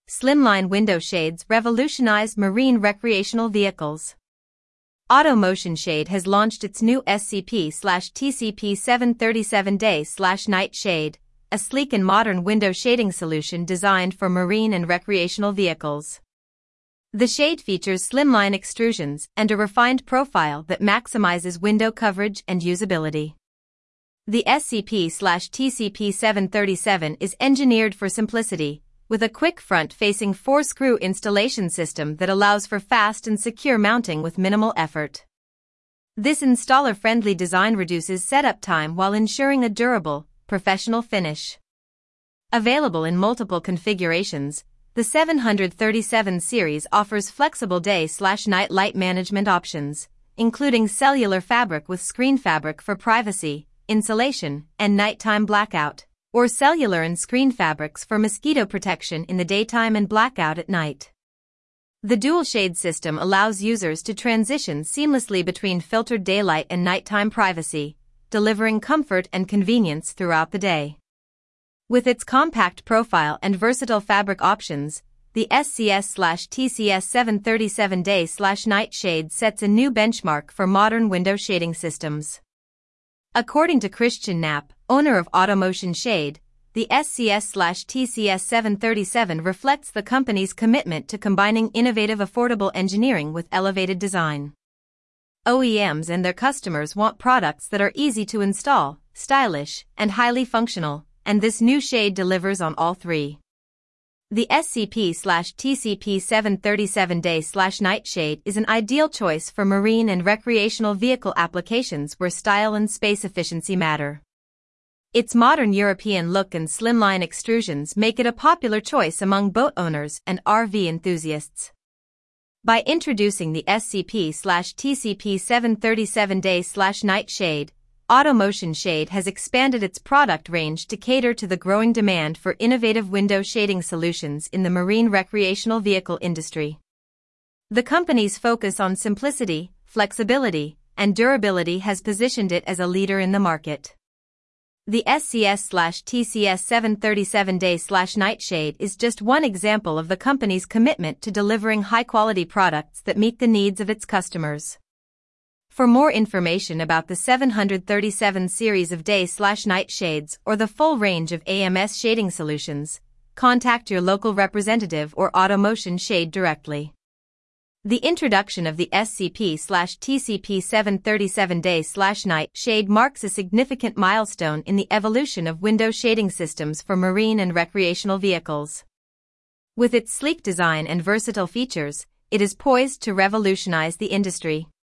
slimline window shades revolutionize marine recreational vehicles. AutoMotion Shade has launched its new SCP/TCP 737 Day/Night Shade, a sleek and modern window shading solution designed for marine and recreational vehicles. The shade features slimline extrusions and a refined profile that maximizes window coverage and usability. The SCP/TCP 737 is engineered for simplicity, with a quick front-facing 4-screw installation system that allows for fast and secure mounting with minimal effort. This installer-friendly design reduces setup time while ensuring a durable, professional finish. Available in multiple configurations, the 737 series offers flexible day/night light management options, including cellular fabric with screen fabric for privacy, insulation, and nighttime blackout, or cellular and screen fabrics for mosquito protection in the daytime and blackout at night. The dual shade system allows users to transition seamlessly between filtered daylight and nighttime privacy, delivering comfort and convenience throughout the day. With its compact profile and versatile fabric options, the SCS/TCS 737 Day/Night Shade sets a new benchmark for modern window shading systems. According to Christian Knapp, owner of AutoMotion Shade, the SCS/TCS 737 reflects the company's commitment to combining innovative affordable engineering with elevated design. OEMs and their customers want products that are easy to install, stylish, and highly functional, and this new shade delivers on all three. The SCP/TCP 737 Day/Night Shade is an ideal choice for marine and recreational vehicle applications where style and space efficiency matter. Its modern European look and slimline extrusions make it a popular choice among boat owners and RV enthusiasts. By introducing the SCP/TCP 737 Day/Night Shade, AutoMotion Shade has expanded its product range to cater to the growing demand for innovative window shading solutions in the marine recreational vehicle industry. The company's focus on simplicity, flexibility, and durability has positioned it as a leader in the market. The SCS/TCS 737 Day/Night Shade is just one example of the company's commitment to delivering high-quality products that meet the needs of its customers. For more information about the 737 series of Day/Night Shades or the full range of AMS shading solutions, contact your local representative or AutoMotion Shade directly. The introduction of the SCP/TCP 737 Day/Night Shade marks a significant milestone in the evolution of window shading systems for marine and recreational vehicles. With its sleek design and versatile features, it is poised to revolutionize the industry.